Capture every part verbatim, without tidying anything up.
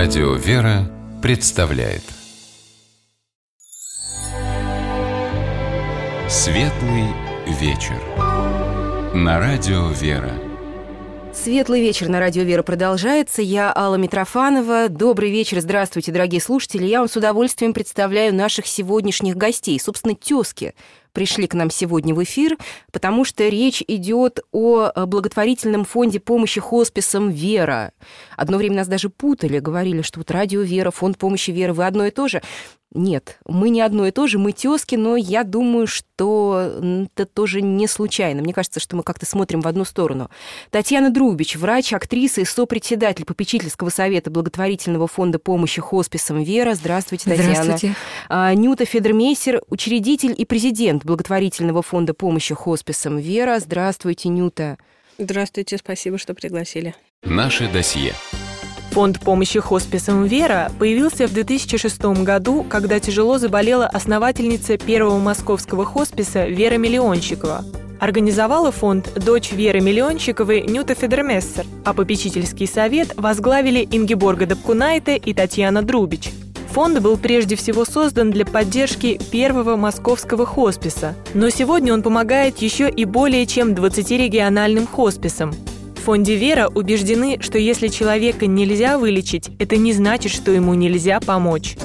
Радио «Вера» представляет Светлый вечер на Радио «Вера». Светлый вечер на Радио «Вера» продолжается. Я Алла Митрофанова. Добрый вечер, здравствуйте, дорогие слушатели. Я вам с удовольствием представляю наших сегодняшних гостей. Собственно, тёзки пришли к нам сегодня в эфир, потому что речь идет о благотворительном фонде помощи хосписам «Вера». Одно время нас даже путали, говорили, что вот Радио «Вера», фонд помощи «Вера», вы одно и то же. Нет, мы не одно и то же, мы тёзки, но я думаю, что это тоже не случайно. Мне кажется, что мы как-то смотрим в одну сторону. Татьяна Друбич, врач, актриса и сопредседатель попечительского совета благотворительного фонда помощи хосписам «Вера». Здравствуйте, Татьяна. Здравствуйте. Нюта Федермейсер, учредитель и президент благотворительного фонда помощи хосписам «Вера». Здравствуйте, Нюта. Здравствуйте, спасибо, что пригласили. Наше досье. Фонд помощи хосписам «Вера» появился в две тысячи шестом году, когда тяжело заболела основательница первого московского хосписа Вера Миллионщикова. Организовала фонд дочь Веры Миллионщиковой Нюта Федермейсер, а попечительский совет возглавили Ингеборга Дапкунайте и Татьяна Друбич. Фонд был прежде всего создан для поддержки первого московского хосписа, но сегодня он помогает еще и более чем двадцати региональным хосписам. В фонде «Вера» убеждены, что если человека нельзя вылечить, это не значит, что ему нельзя помочь.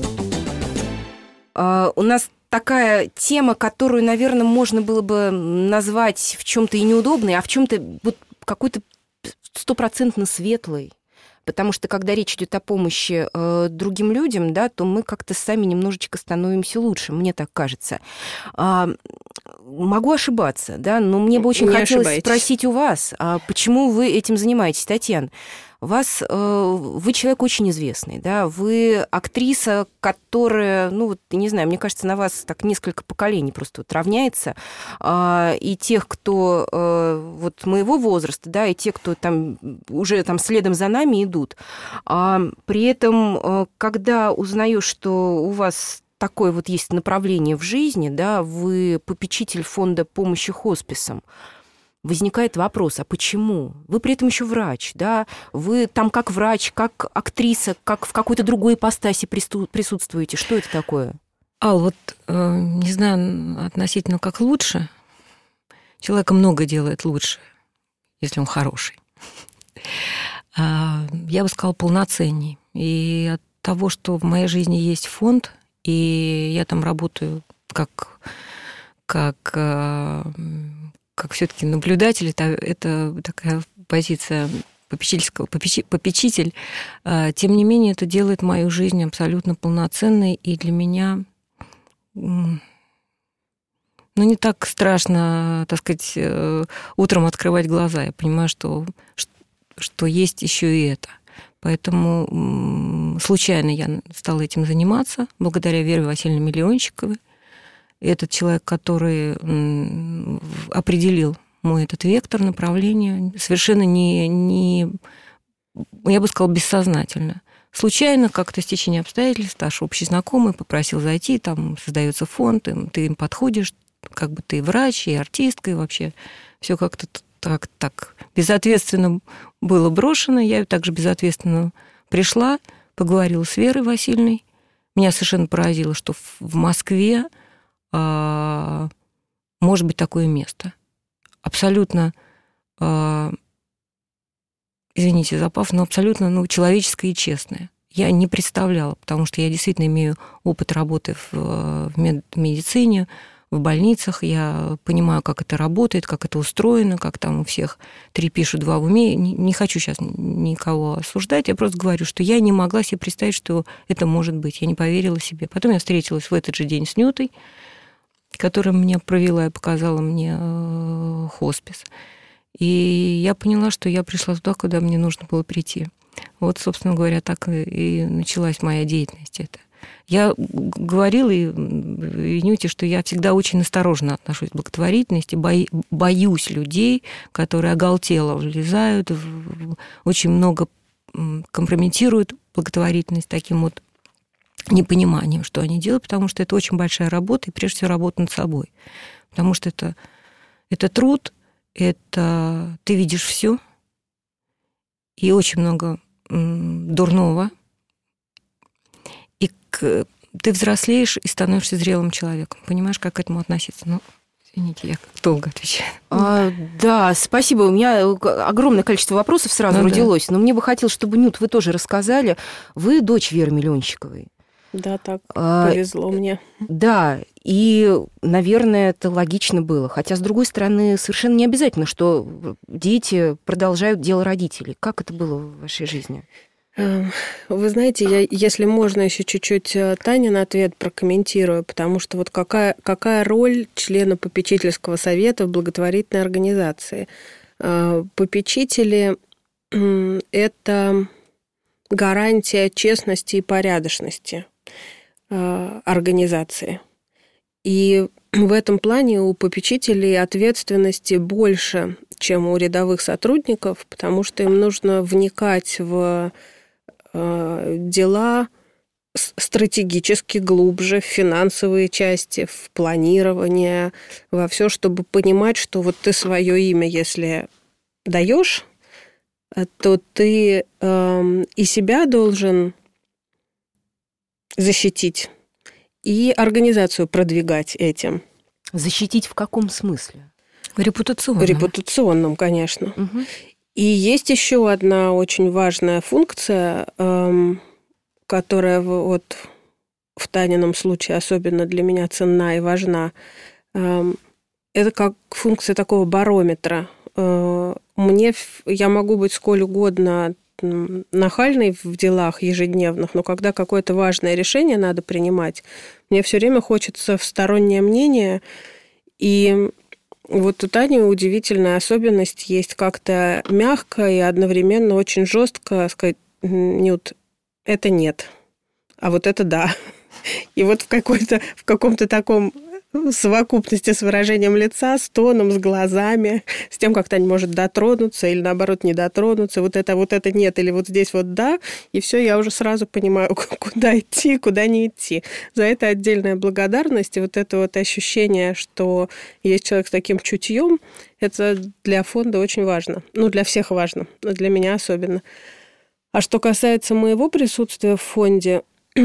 Uh, у нас такая тема, которую, наверное, можно было бы назвать в чем-то и неудобной, а в чем-то вот какой-то стопроцентно светлой. Потому что, когда речь идет о помощи э, другим людям, да, то мы как-то сами немножечко становимся лучше, мне так кажется. А, могу ошибаться, да, но мне бы очень Не хотелось ошибаетесь. спросить у вас, а почему вы этим занимаетесь, Татьяна? Вас, э, вы человек очень известный, да, вы актриса, которая, ну, вот, не знаю, мне кажется, на вас так несколько поколений просто вот равняется, э, и тех, кто э, вот моего возраста, да, и те, кто там уже там следом за нами идут. А при этом, э, когда узнаешь, что у вас такое вот есть направление в жизни, да, вы попечитель фонда помощи хосписам, возникает вопрос, а почему? Вы при этом еще врач, да? Вы там как врач, как актриса, как в какой-то другой ипостаси присутствуете. Что это такое? Ал, вот э, не знаю относительно как лучше. Человека много делает лучше, если он хороший. Я бы сказала, полноценней. И от того, что в моей жизни есть фонд, и я там работаю как... как как все-таки наблюдатель, это, это такая позиция попечительского, попечи, попечитель, тем не менее это делает мою жизнь абсолютно полноценной, и для меня, ну, не так страшно, так сказать, утром открывать глаза. Я понимаю, что, что есть еще и это. Поэтому случайно я стала этим заниматься, благодаря Вере Васильевне Миллионщиковой. Этот человек, который определил мой этот вектор, направление, совершенно не, не, я бы сказала, бессознательно. Случайно, как-то стечение обстоятельств, наш общий знакомый попросил зайти, там создается фонд, ты им подходишь, как бы ты и врач, и артистка, и вообще все как-то так, так безответственно было брошено. Я также безответственно пришла, поговорила с Верой Васильевной. Меня совершенно поразило, что в Москве может быть такое место. Абсолютно, извините за пафос, но абсолютно ну, человеческое и честное. Я не представляла, потому что я действительно имею опыт работы в медицине, в больницах, я понимаю, как это работает, как это устроено, как там у всех три пишут, два в уме. Не, не хочу сейчас никого осуждать, я просто говорю, что я не могла себе представить, что это может быть. Я не поверила себе. Потом я встретилась в этот же день с Нютой, которая меня провела и показала мне хоспис. И я поняла, что я пришла туда, куда мне нужно было прийти. Вот, собственно говоря, так и началась моя деятельность. Это. Я говорила и, и Нюте, что я всегда очень осторожно отношусь к благотворительности, бои, боюсь людей, которые оголтело влезают, в, очень много компрометируют благотворительность таким вот непониманием, что они делают, потому что это очень большая работа, и прежде всего работа над собой. Потому что это, это труд, это ты видишь все, и очень много дурного и к... ты взрослеешь и становишься зрелым человеком. Понимаешь, как к этому относиться? Ну, извините, я долго отвечаю. А, да, спасибо. У меня огромное количество вопросов сразу ну, родилось. Да. Но мне бы хотелось, чтобы, Нют, вы тоже рассказали. Вы дочь Веры Миллионщиковой. Да, так а, повезло мне. Да, и, наверное, это логично было. Хотя, с другой стороны, совершенно не обязательно, что дети продолжают дело родителей. Как это было в вашей жизни? Вы знаете, я, если можно, еще чуть-чуть Танин ответ прокомментирую, потому что вот какая, какая роль члена попечительского совета в благотворительной организации? Попечители – это гарантия честности и порядочности организации. И в этом плане у попечителей ответственности больше, чем у рядовых сотрудников, потому что им нужно вникать в дела стратегически глубже, в финансовые части, в планирование, во все, чтобы понимать, что вот ты свое имя, если даешь, то ты э, и себя должен защитить, и организацию продвигать этим. Защитить в каком смысле? Репутационном. Репутационном, конечно. Угу. И есть еще одна очень важная функция, э, которая вот в Танином случае особенно для меня ценна и важна. Э, это как функция такого барометра. Э, мне, я могу быть сколь угодно нахальной в делах ежедневных, но когда какое-то важное решение надо принимать, мне все время хочется всстороннее мнение. И вот у Тани удивительная особенность есть как-то мягко и одновременно очень жестко сказать: Нют, это нет, а вот это да. И вот в, какой-то, в каком-то таком совокупности с выражением лица, с тоном, с глазами, с тем, как Таня может дотронуться или, наоборот, не дотронуться. Вот это, вот это нет, или вот здесь вот да. И все, я уже сразу понимаю, куда идти, куда не идти. За это отдельная благодарность. И вот это вот ощущение, что есть человек с таким чутьем, это для фонда очень важно. Ну, для всех важно, но для меня особенно. А что касается моего присутствия в фонде,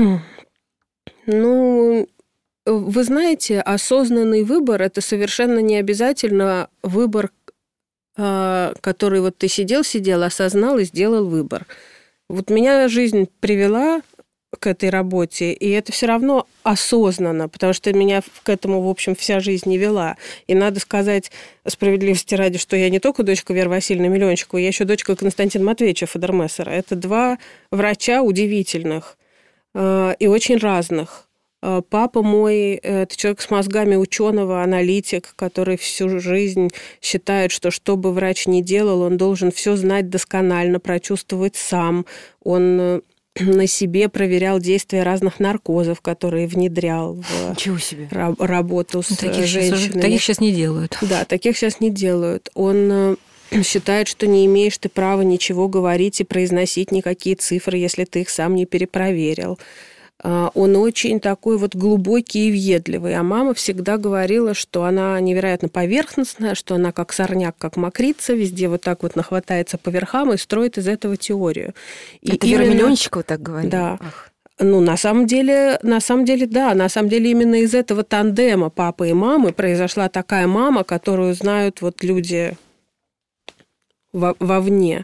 ну... Вы знаете, осознанный выбор – это совершенно не обязательно выбор, который вот ты сидел-сидел, осознал и сделал выбор. Вот меня жизнь привела к этой работе, и это все равно осознанно, потому что меня к этому, в общем, вся жизнь не вела. И надо сказать справедливости ради, что я не только дочка Веры Васильевны Миллионщиковой, я еще дочка Константина Матвеевича Федермессера. Это два врача удивительных и очень разных. Папа мой – это человек с мозгами ученого, аналитик, который всю жизнь считает, что что бы врач ни делал, он должен все знать досконально, прочувствовать сам. Он на себе проверял действия разных наркозов, которые внедрял в работу с таких женщинами. Сейчас, таких сейчас не делают. Да, таких сейчас не делают. Он считает, что не имеешь ты права ничего говорить и произносить никакие цифры, если ты их сам не перепроверил. Он очень такой вот глубокий и въедливый. А мама всегда говорила, что она невероятно поверхностная, что она как сорняк, как мокрица, везде вот так вот нахватается по верхам и строит из этого теорию. И это Вера именно... Миллионщикова так говорила? Да. Ах. Ну, на самом деле, на самом деле, да. На самом деле, именно из этого тандема папы и мамы произошла такая мама, которую знают вот люди во- вовне.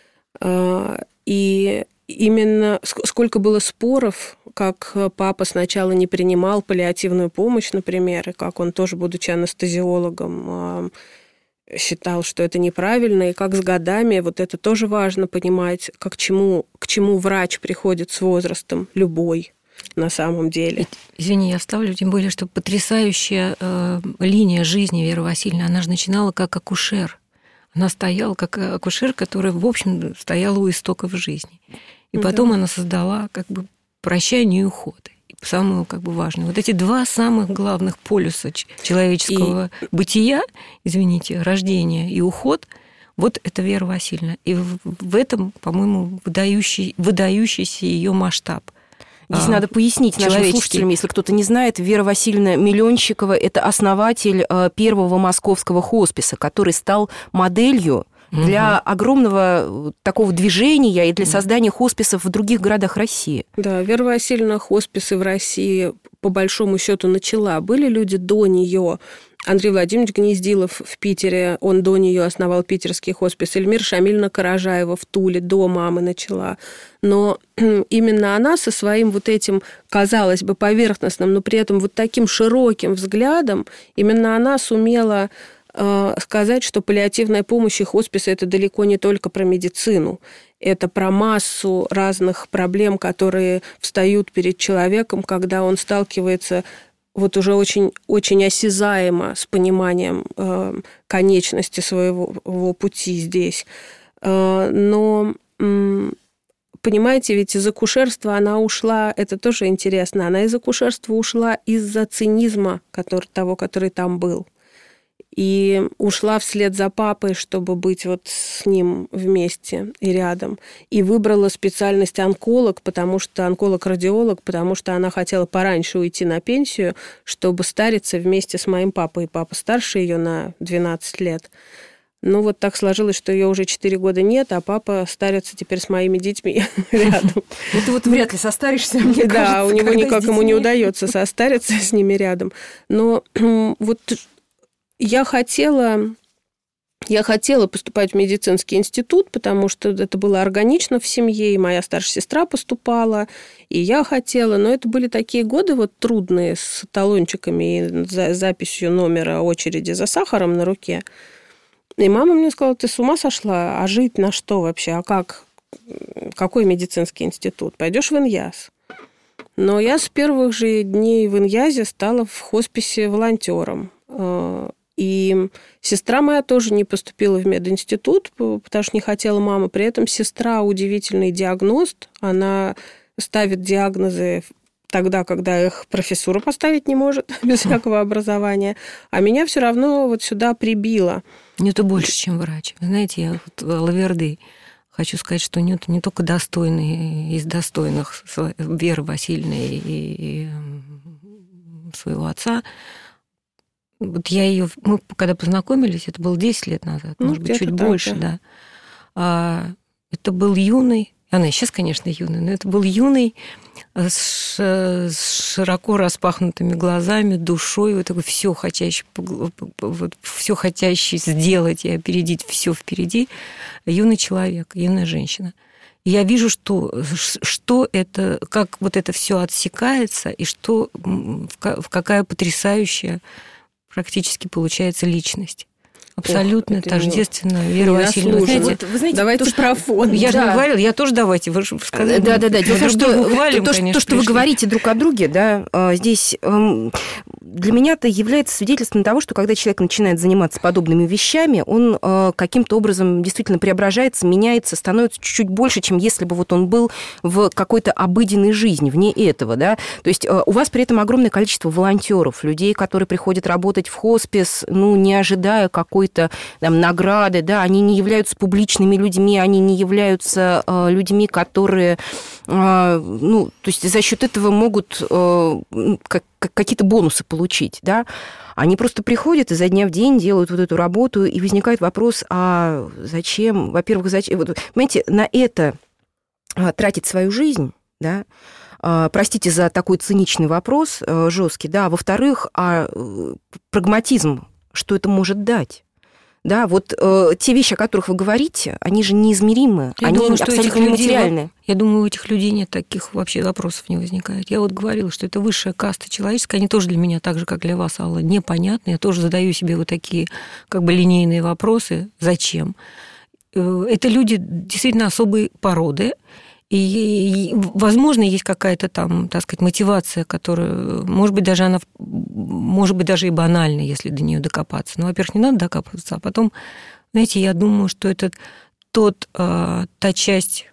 И именно сколько было споров, как папа сначала не принимал паллиативную помощь, например, и как он тоже, будучи анестезиологом, считал, что это неправильно, и как с годами, вот это тоже важно понимать, как к чему, к чему врач приходит с возрастом, любой, на самом деле. Извини, я вставлю, тем более, что потрясающая э, линия жизни Веры Васильевны, она же начинала как акушер. Она стояла как акушер, которая, в общем, стояла у истоков жизни. И потом да. она создала как бы прощание и уход. И самое как бы важное. Вот эти два самых главных полюса человеческого и... бытия, извините, рождение и уход, вот это Вера Васильевна. И в, в этом, по-моему, выдающий, выдающийся ее масштаб. Здесь а, надо пояснить нашим слушателям, если кто-то не знает, Вера Васильевна Миллионщикова – это основатель первого московского хосписа, который стал моделью угу. для огромного такого движения и для создания хосписов в других городах России. Да, Вера Васильевна хосписы в России по большому счету начала. Были люди до нее. Андрей Владимирович Гнездилов в Питере, он до нее основал питерский хоспис. Эльмира Шамильевна Каражаева в Туле до мамы начала. Но именно она со своим вот этим, казалось бы, поверхностным, но при этом вот таким широким взглядом, именно она сумела э, сказать, что паллиативная помощь и хосписы – это далеко не только про медицину. Это про массу разных проблем, которые встают перед человеком, когда он сталкивается вот уже очень, очень осязаемо с пониманием э, конечности своего пути здесь. Э, но, э, понимаете, ведь из акушерства она ушла, это тоже интересно, она из акушерства ушла из-за цинизма который, того, который там был. И ушла вслед за папой, чтобы быть вот с ним вместе и рядом. И выбрала специальность онколог, потому что онколог-радиолог, потому что она хотела пораньше уйти на пенсию, чтобы стариться вместе с моим папой. Папа старше ее на двенадцать лет. Ну, вот так сложилось, что ее уже четыре года нет, а папа старится теперь с моими детьми рядом. Это вот вряд ли состаришься, мне кажется. Да, у него никак ему не удается состариться с ними рядом. Но вот... Я хотела, я хотела поступать в медицинский институт, потому что это было органично в семье, и моя старшая сестра поступала, и я хотела. Но это были такие годы вот трудные с талончиками и записью номера очереди за сахаром на руке. И мама мне сказала: ты с ума сошла? А жить на что вообще? А как? Какой медицинский институт? Пойдешь в Иньяс. Но я с первых же дней в Иньязе стала в хосписе волонтером. И сестра моя тоже не поступила в мединститут, потому что не хотела мама. При этом сестра удивительный диагност. Она ставит диагнозы тогда, когда их профессура поставить не может, без всякого образования. А меня все равно вот сюда прибило. Ну, это больше, чем врач. Вы знаете, я вот Лаверды хочу сказать, что нет, не только достойные из достойных Веры Васильевны и своего отца. Вот я ее, мы когда познакомились, это было десять лет назад, ну, может быть, чуть так, больше, да. да. А, это был юный, она и сейчас, конечно, юный, но это был юный с, с широко распахнутыми глазами, душой, вот такой все хотящий, вот, все хотящий сделать и опередить все впереди, юный человек, юная женщина. И я вижу, что, что это, как вот это все отсекается, и что, какая потрясающая практически получается личность. Абсолютно Ох, тождественно. Вера Васильевна. Знаете, вот, вы знаете, давайте то, про фон. Я да. же не говорила, я тоже давайте. Вы же сказали. Да, да, да. Дело в том, что хвалим, то, конечно, то, что вы говорите друг о друге, да, здесь для меня это является свидетельством того, что когда человек начинает заниматься подобными вещами, он каким-то образом действительно преображается, меняется, становится чуть-чуть больше, чем если бы вот он был в какой-то обыденной жизни, вне этого, да. То есть у вас при этом огромное количество волонтеров, людей, которые приходят работать в хоспис, ну, не ожидая какой то там, награды, да, они не являются публичными людьми, они не являются э, людьми, которые, э, ну, то есть за счет этого могут э, как, какие-то бонусы получить, да. Они просто приходят изо дня в день, делают вот эту работу, и возникает вопрос, а зачем, во-первых, зачем, вот, понимаете, на это тратить свою жизнь, да, простите за такой циничный вопрос, жесткий, да, а во-вторых, а прагматизм, что это может дать? Да, вот э, те вещи, о которых вы говорите, они же неизмеримы, я они думаю, абсолютно нематериальны. Я думаю, у этих людей нет таких вообще вопросов не возникает. Я вот говорила, что это высшая каста человеческая, они тоже для меня, так же, как для вас, Алла, непонятны. Я тоже задаю себе вот такие как бы линейные вопросы. Зачем? Это люди действительно особой породы, и, возможно, есть какая-то там, так сказать, мотивация, которая, может быть, даже она, может быть, даже и банальна, если до нее докопаться. Но, во-первых, не надо докапываться, а потом, знаете, я думаю, что это тот, та часть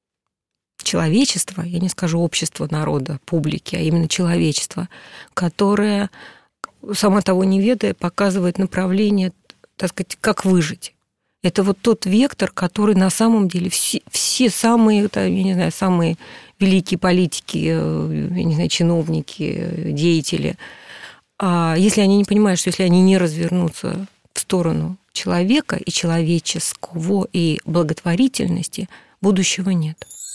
человечества, я не скажу общества, народа, публики, а именно человечества, которое, сама того не ведая, показывает направление, так сказать, как выжить. Это вот тот вектор, который на самом деле все, все самые, я не знаю, самые великие политики, я не знаю, чиновники, деятели, если они не понимают, что если они не развернутся в в сторону человека и человеческого, и благотворительности, будущего нет.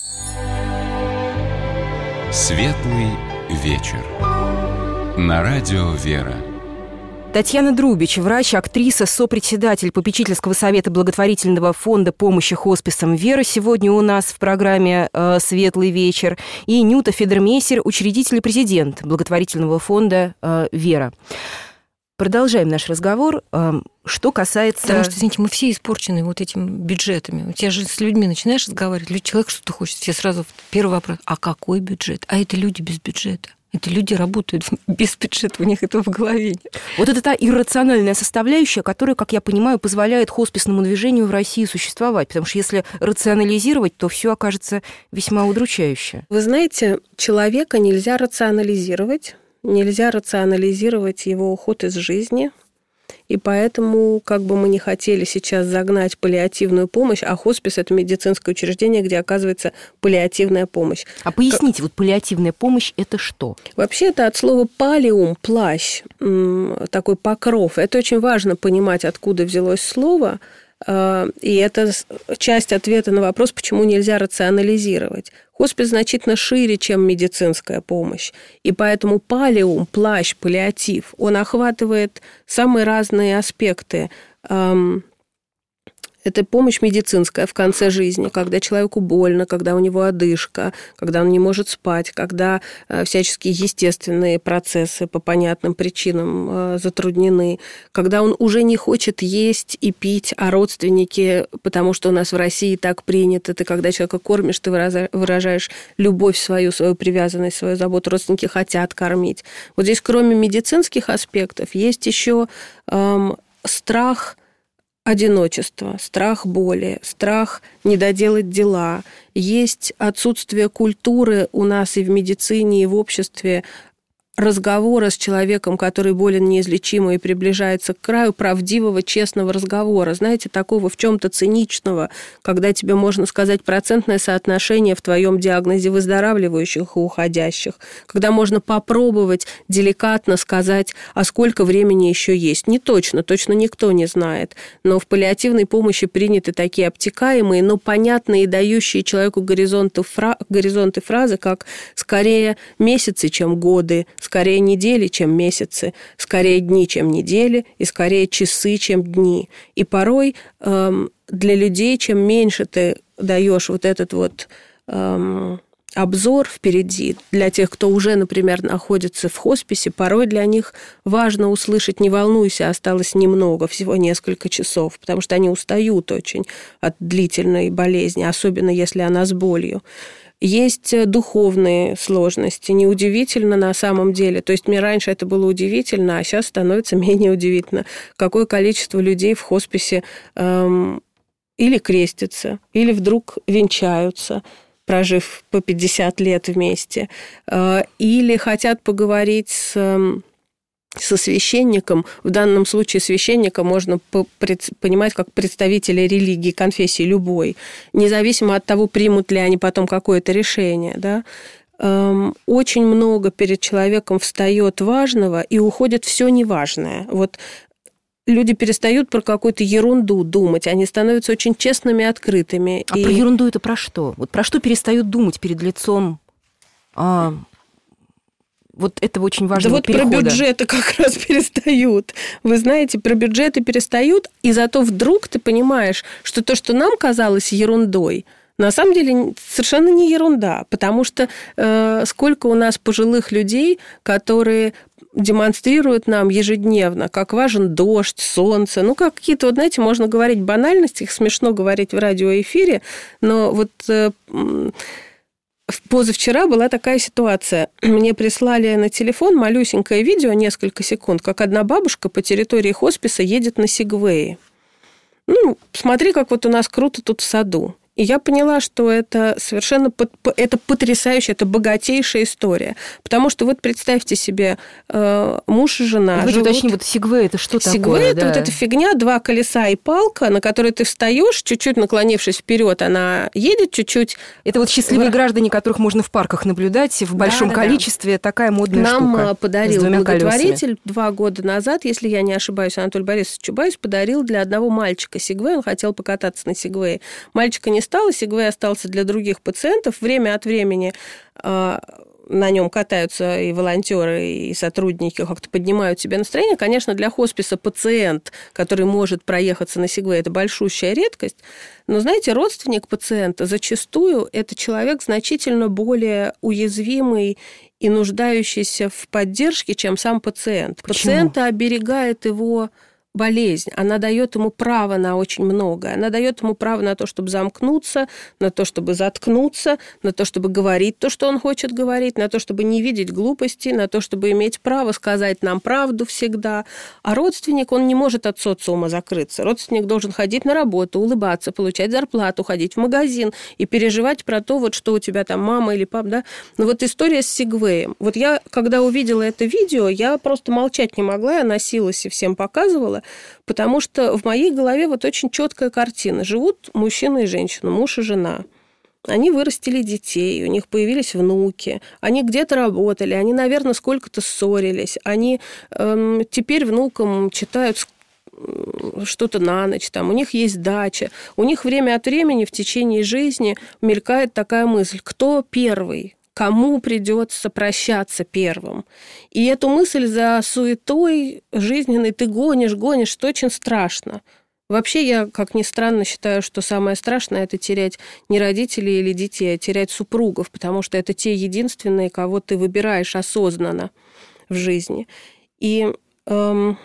Светлый вечер. На радио «Вера». Татьяна Друбич, врач, актриса, сопредседатель попечительского совета благотворительного фонда помощи хосписам «Вера», сегодня у нас в программе «Светлый вечер», и Нюта Федермейсер, учредитель и президент благотворительного фонда «Вера». Продолжаем наш разговор. Что касается... Потому что, извините, мы все испорчены вот этими бюджетами. У тебя же с людьми начинаешь разговаривать, человек что-то хочет, все сразу первый вопрос: а какой бюджет? А это люди без бюджета. Это люди работают без бюджета, у них это в голове нет. Вот это та иррациональная составляющая, которая, как я понимаю, позволяет хосписному движению в России существовать. Потому что если рационализировать, то все окажется весьма удручающе. Вы знаете, человека нельзя рационализировать, нельзя рационализировать его уход из жизни. И поэтому, как бы мы ни хотели сейчас загнать паллиативную помощь, а хоспис – это медицинское учреждение, где оказывается паллиативная помощь. А поясните, вот паллиативная помощь – это что? Вообще это от слова «палиум» – плащ, такой покров. Это очень важно понимать, откуда взялось слово. И это часть ответа на вопрос, почему нельзя рационализировать. Хоспис значительно шире, чем медицинская помощь. И поэтому палиум, плащ, паллиатив, он охватывает самые разные аспекты. Это помощь медицинская в конце жизни, когда человеку больно, когда у него одышка, когда он не может спать, когда всяческие естественные процессы по понятным причинам затруднены, когда он уже не хочет есть и пить, а родственники, потому что у нас в России так принято, ты когда человека кормишь, ты выражаешь любовь свою, свою привязанность, свою заботу, родственники хотят кормить. Вот здесь, кроме медицинских аспектов, есть еще эм, страх одиночество, страх боли, страх не доделать дела. Есть отсутствие культуры у нас и в медицине, и в обществе разговора с человеком, который болен неизлечимо и приближается к краю, правдивого, честного разговора. Знаете, такого в чем-то циничного, когда тебе можно сказать процентное соотношение в твоем диагнозе выздоравливающих и уходящих, когда можно попробовать деликатно сказать, а сколько времени еще есть. Не точно, точно никто не знает. Но в паллиативной помощи приняты такие обтекаемые, но понятные и дающие человеку горизонты, фра... горизонты фразы, как «скорее месяцы, чем годы», скорее недели, чем месяцы, скорее дни, чем недели, и скорее часы, чем дни. И порой эм, для людей, чем меньше ты даешь вот этот вот эм, обзор впереди, для тех, кто уже, например, находится в хосписе, порой для них важно услышать: не волнуйся, осталось немного, всего несколько часов, потому что они устают очень от длительной болезни, особенно если она с болью. Есть духовные сложности. Неудивительно на самом деле. То есть мне раньше это было удивительно, а сейчас становится менее удивительно. Какое количество людей в хосписе эм, или крестятся, или вдруг венчаются, прожив по пятьдесят лет вместе, э, или хотят поговорить с... Э, со священником, в данном случае священника можно понимать как представителя религии, конфессии любой, независимо от того, примут ли они потом какое-то решение. Да? Очень много перед человеком встает важного, и уходит все неважное. Вот люди перестают про какую-то ерунду думать, они становятся очень честными, открытыми. А и... про ерунду это про что? Вот про что перестают думать перед лицом... А... Вот этого очень важного да вот перехода. Про бюджеты как раз перестают. Вы знаете, про бюджеты перестают, и зато вдруг ты понимаешь, что то, что нам казалось ерундой, на самом деле совершенно не ерунда, потому что э, сколько у нас пожилых людей, которые демонстрируют нам ежедневно, как важен дождь, солнце, ну, как какие-то, вот знаете, можно говорить банальности, их смешно говорить в радиоэфире, но вот... Э, Позавчера была такая ситуация. Мне прислали на телефон малюсенькое видео, несколько секунд, как одна бабушка по территории хосписа едет на сегвее. Ну, смотри, как вот у нас круто тут в саду. И я поняла, что это совершенно это потрясающая, это богатейшая история. Потому что вот представьте себе, муж и жена Вы живут... уточните, вот сегвей это что сегвей такое? Сегвей это да. вот эта фигня, два колеса и палка, на которой ты встаешь, чуть-чуть наклонившись вперед, она едет чуть-чуть. Это вот счастливые в... граждане, которых можно в парках наблюдать в большом да, да, количестве. Да. Такая модная Нам штука. Нам подарил благотворитель два года назад, если я не ошибаюсь, Анатолий Борисович Чубайс подарил для одного мальчика сегвей. Он хотел покататься на сегвее. Мальчика не стало, сегвей остался для других пациентов. Время от времени э, на нем катаются и волонтеры, и сотрудники, как-то поднимают себе настроение. Конечно, для хосписа пациент, который может проехаться на сегвее, это большущая редкость. Но, знаете, родственник пациента зачастую это человек значительно более уязвимый и нуждающийся в поддержке, чем сам пациент. Почему? Пациента оберегает его болезнь, она дает ему право на очень многое. Она дает ему право на то, чтобы замкнуться, на то, чтобы заткнуться, на то, чтобы говорить то, что он хочет говорить, на то, чтобы не видеть глупости, на то, чтобы иметь право сказать нам правду всегда. А родственник, он не может от социума закрыться. Родственник должен ходить на работу, улыбаться, получать зарплату, ходить в магазин и переживать про то, вот, что у тебя там мама или папа. Да? Но вот история с сегвеем. Вот я, когда увидела это видео, я просто молчать не могла, я носилась и всем показывала, потому что в моей голове вот очень четкая картина. Живут мужчина и женщина, муж и жена. Они вырастили детей, у них появились внуки, они где-то работали, они, наверное, сколько-то ссорились, они эм, теперь внукам читают что-то на ночь, там, у них есть дача, у них время от времени в течение жизни мелькает такая мысль, кто первый? Кому придется прощаться первым. И эту мысль за суетой жизненной ты гонишь, гонишь, что очень страшно. Вообще, я, как ни странно, считаю, что самое страшное – это терять не родителей или детей, а терять супругов, потому что это те единственные, кого ты выбираешь осознанно в жизни. И, эм,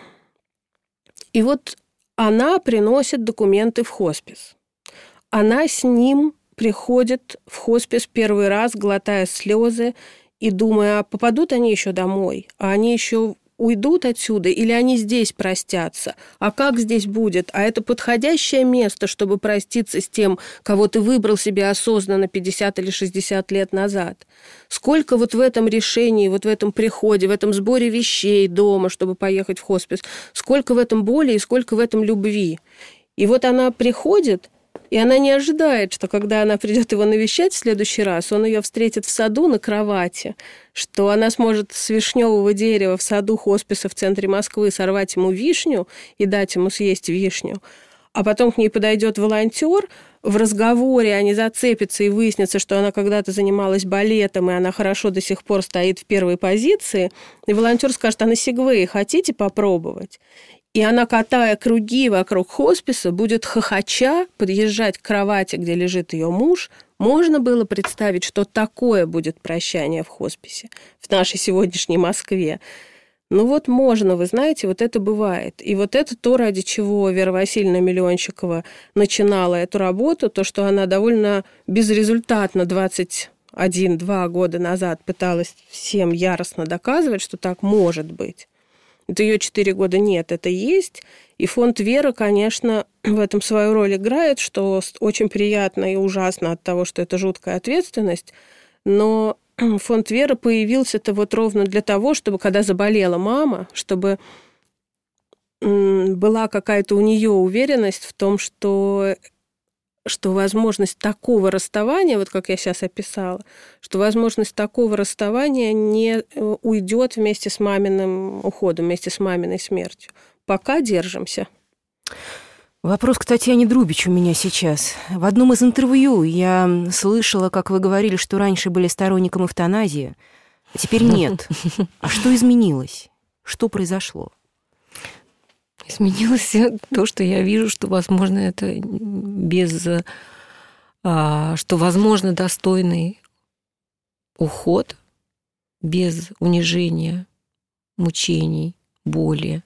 и вот она приносит документы в хоспис. Она с ним приходит в хоспис первый раз, глотая слезы и думая, а попадут они еще домой, а они еще уйдут отсюда или они здесь простятся, а как здесь будет, а это подходящее место, чтобы проститься с тем, кого ты выбрал себе осознанно пятьдесят или шестьдесят лет назад. Сколько вот в этом решении, вот в этом приходе, в этом сборе вещей дома, чтобы поехать в хоспис, сколько в этом боли и сколько в этом любви. И вот она приходит, и она не ожидает, что когда она придет его навещать в следующий раз, он ее встретит в саду на кровати, что она сможет с вишневого дерева в саду хосписа в центре Москвы сорвать ему вишню и дать ему съесть вишню, а потом к ней подойдет волонтер, в разговоре они зацепятся и выяснится, что она когда-то занималась балетом, и она хорошо до сих пор стоит в первой позиции, и волонтер скажет, а на сегвее хотите попробовать? И она, катая круги вокруг хосписа, будет хохоча подъезжать к кровати, где лежит ее муж. Можно было представить, что такое будет прощание в хосписе в нашей сегодняшней Москве. Ну вот можно, вы знаете, вот это бывает. И вот это то, ради чего Вера Васильевна Миллионщикова начинала эту работу, то, что она довольно безрезультатно двадцать один - два года назад пыталась всем яростно доказывать, что так может быть. Это ее четыре года нет, это есть. И фонд «Вера», конечно, в этом свою роль играет, что очень приятно и ужасно от того, что это жуткая ответственность. Но фонд «Вера» появился-то вот ровно для того, чтобы, когда заболела мама, чтобы была какая-то у нее уверенность в том, что... что возможность такого расставания, вот как я сейчас описала, что возможность такого расставания не уйдет вместе с маминым уходом, вместе с маминой смертью. Пока держимся. Вопрос к Татьяне Друбич у меня сейчас. В одном из интервью я слышала, как вы говорили, что раньше были сторонником эвтаназии, а теперь нет. А что изменилось? Что произошло? Изменилось то, что я вижу, что, возможно, это без... что, возможно, достойный уход без унижения, мучений, боли.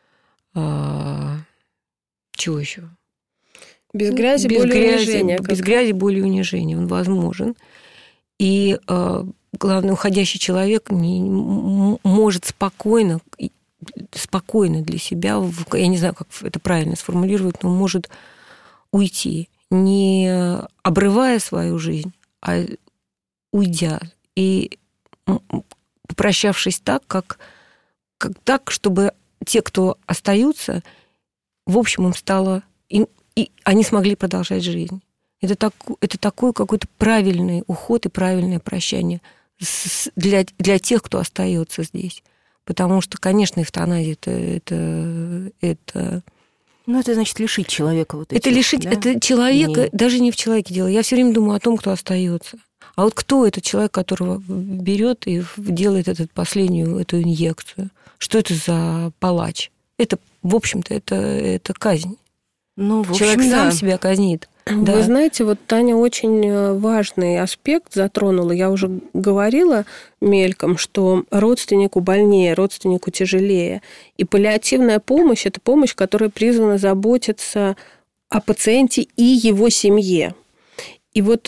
Чего еще? Без грязи, без боли, грязи, унижения. Без как... грязи, боли и унижения. Он возможен. И, главное, уходящий человек не может спокойно... спокойно для себя, я не знаю, как это правильно сформулировать, но может уйти, не обрывая свою жизнь, а уйдя и попрощавшись так, как, как так, чтобы те, кто остаются, в общем, им стало... Им, и они смогли продолжать жизнь. Это, так, это такой какой-то правильный уход и правильное прощание для, для тех, кто остается здесь. Потому что, конечно, эвтаназия это, это, это... Ну, это значит лишить человека вот этих, это лишить, да? это человека, Нет. даже не в человеке дело. Я все время думаю о том, кто остается. А вот кто этот человек, которого берет и делает эту последнюю эту инъекцию? Что это за палач? Это, в общем-то, это, это казнь. Ну, в общем, человек сам да. себя казнит. Вы Да. знаете, вот Таня очень важный аспект затронула. Я уже говорила мельком, что родственнику больнее, родственнику тяжелее. И паллиативная помощь – это помощь, которая призвана заботиться о пациенте и его семье. И вот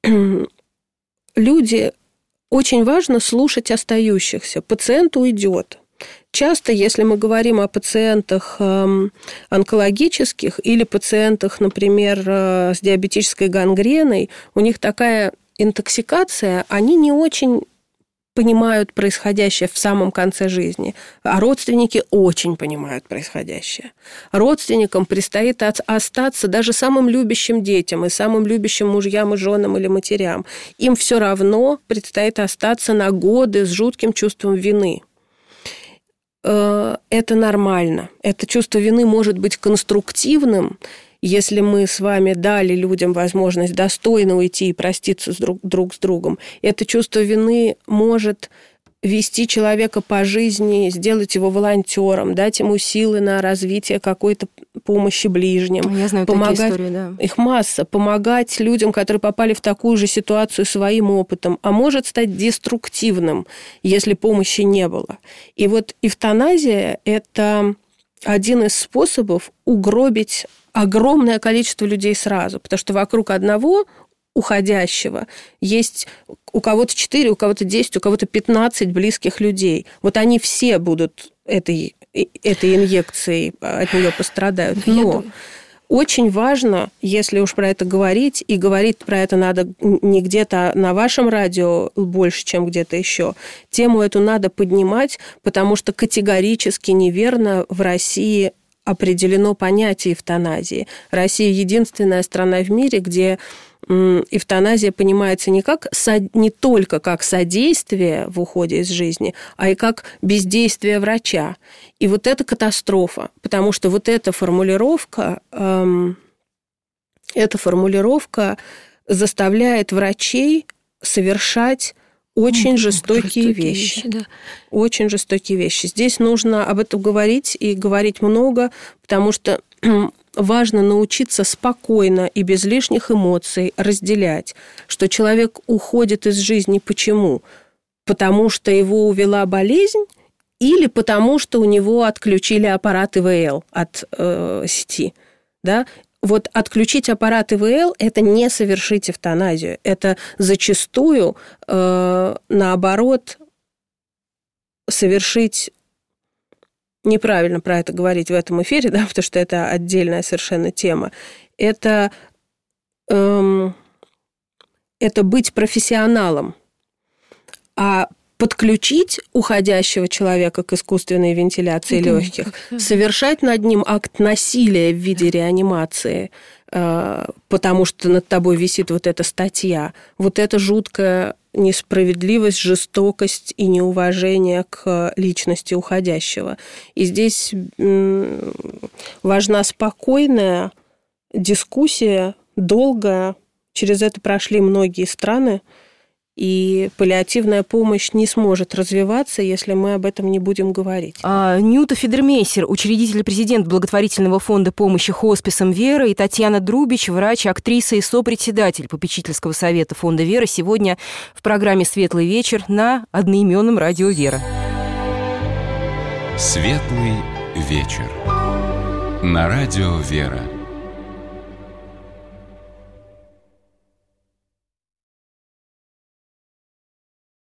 люди, очень важно слушать остающихся. Пациент уйдет. Часто, если мы говорим о пациентах онкологических или пациентах, например, с диабетической гангреной, у них такая интоксикация, они не очень понимают происходящее в самом конце жизни, а родственники очень понимают происходящее. Родственникам предстоит остаться даже самым любящим детям и самым любящим мужьям и женам или матерям. Им все равно предстоит остаться на годы с жутким чувством вины. Это нормально. Это чувство вины может быть конструктивным, если мы с вами дали людям возможность достойно уйти и проститься с друг, друг с другом. Это чувство вины может вести человека по жизни, сделать его волонтером, дать ему силы на развитие какой-то помощи ближним. Я знаю помогать, такие истории, да. Их масса. Помогать людям, которые попали в такую же ситуацию своим опытом. А может стать деструктивным, если помощи не было. И вот эвтаназия – это один из способов угробить огромное количество людей сразу. Потому что вокруг одного уходящего есть у кого-то четыре, у кого-то десять, у кого-то пятнадцать близких людей. Вот они все будут этой, этой инъекцией, от нее пострадают. Но очень важно, если уж про это говорить, и говорить про это надо не где-то на вашем радио больше, чем где-то еще, тему эту надо поднимать, потому что категорически неверно в России определено понятие эвтаназии. Россия единственная страна в мире, где эвтаназия понимается не, как, не только как содействие в уходе из жизни, а и как бездействие врача. И вот это катастрофа, потому что вот эта формулировка, эм, эта формулировка заставляет врачей совершать очень ну, жестокие, жестокие вещи. вещи да. Очень жестокие вещи. Здесь нужно об этом говорить и говорить много, потому что важно научиться спокойно и без лишних эмоций разделять, что человек уходит из жизни почему? Потому что его увела болезнь или потому что у него отключили аппарат ИВЛ от э, сети, да? Вот отключить аппарат ИВЛ – это не совершить эвтаназию. Это зачастую, э, наоборот, совершить... Неправильно про это говорить в этом эфире, да, потому что это отдельная совершенно тема. Это, эм, это быть профессионалом. А подключить уходящего человека к искусственной вентиляции это легких, совершать над ним акт насилия в виде реанимации, потому что над тобой висит вот эта статья, вот это жуткая несправедливость, жестокость и неуважение к личности уходящего. И здесь важна спокойная дискуссия, долгая. Через это прошли многие страны. И паллиативная помощь не сможет развиваться, если мы об этом не будем говорить. А, Нюта Федермейсер, учредитель и президент благотворительного фонда помощи хосписам «Вера», и Татьяна Друбич, врач, актриса и сопредседатель попечительского совета фонда «Вера», сегодня в программе «Светлый вечер» на одноименном радио «Вера». «Светлый вечер» на радио «Вера».